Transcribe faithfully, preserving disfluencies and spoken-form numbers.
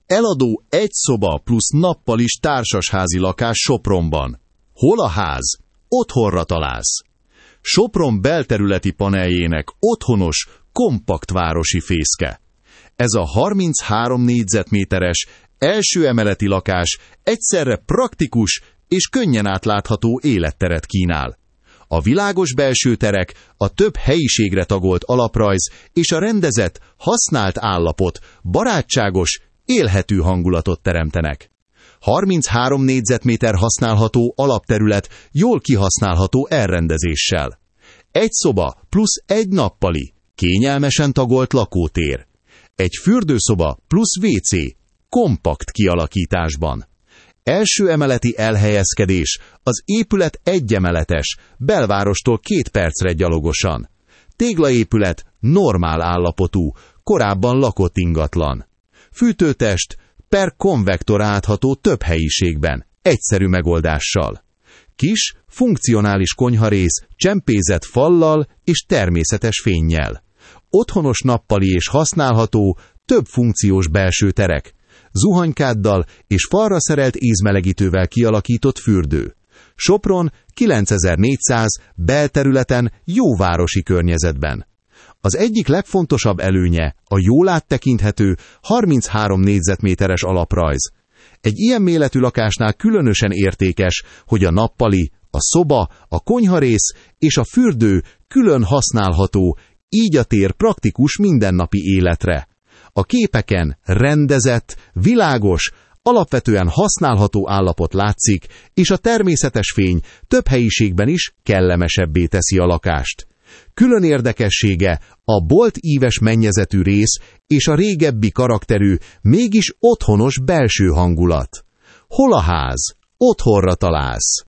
Eladó egy szoba plusz nappalis társasházi lakás Sopronban. Hol a ház? Otthonra találsz. Sopron belterületi paneljének otthonos, kompakt városi fészke. Ez a harminchárom négyzetméteres, első emeleti lakás egyszerre praktikus és könnyen átlátható életteret kínál. A világos belső terek, a több helyiségre tagolt alaprajz és a rendezett, használt állapot barátságos, élhető hangulatot teremtenek. harminchárom négyzetméter használható alapterület jól kihasználható elrendezéssel. Egy szoba plusz egy nappali, kényelmesen tagolt lakótér. Egy fürdőszoba plusz vé cé, kompakt kialakításban. Első emeleti elhelyezkedés, az épület egyemeletes, belvárostól két percre gyalogosan. Téglaépület normál állapotú, korábban lakott ingatlan. Fűtőtest per konvektor átható több helyiségben, egyszerű megoldással. Kis, funkcionális konyharész, csempézett fallal és természetes fénnyel. Otthonos nappali és használható, több funkciós belső terek. Zuhanykáddal és falra szerelt ízmelegítővel kialakított fürdő. Sopron kilencezer-négyszáz belterületen jó városi környezetben. Az egyik legfontosabb előnye a jól áttekinthető harminchárom négyzetméteres alaprajz. Egy ilyen méretű lakásnál különösen értékes, hogy a nappali, a szoba, a konyharész és a fürdő külön használható, így a tér praktikus mindennapi életre. A képeken rendezett, világos, alapvetően használható állapot látszik, és a természetes fény több helyiségben is kellemesebbé teszi a lakást. Külön érdekessége a bolt íves mennyezetű rész és a régebbi karakterű, mégis otthonos belső hangulat. Hol a ház? Otthonra találsz.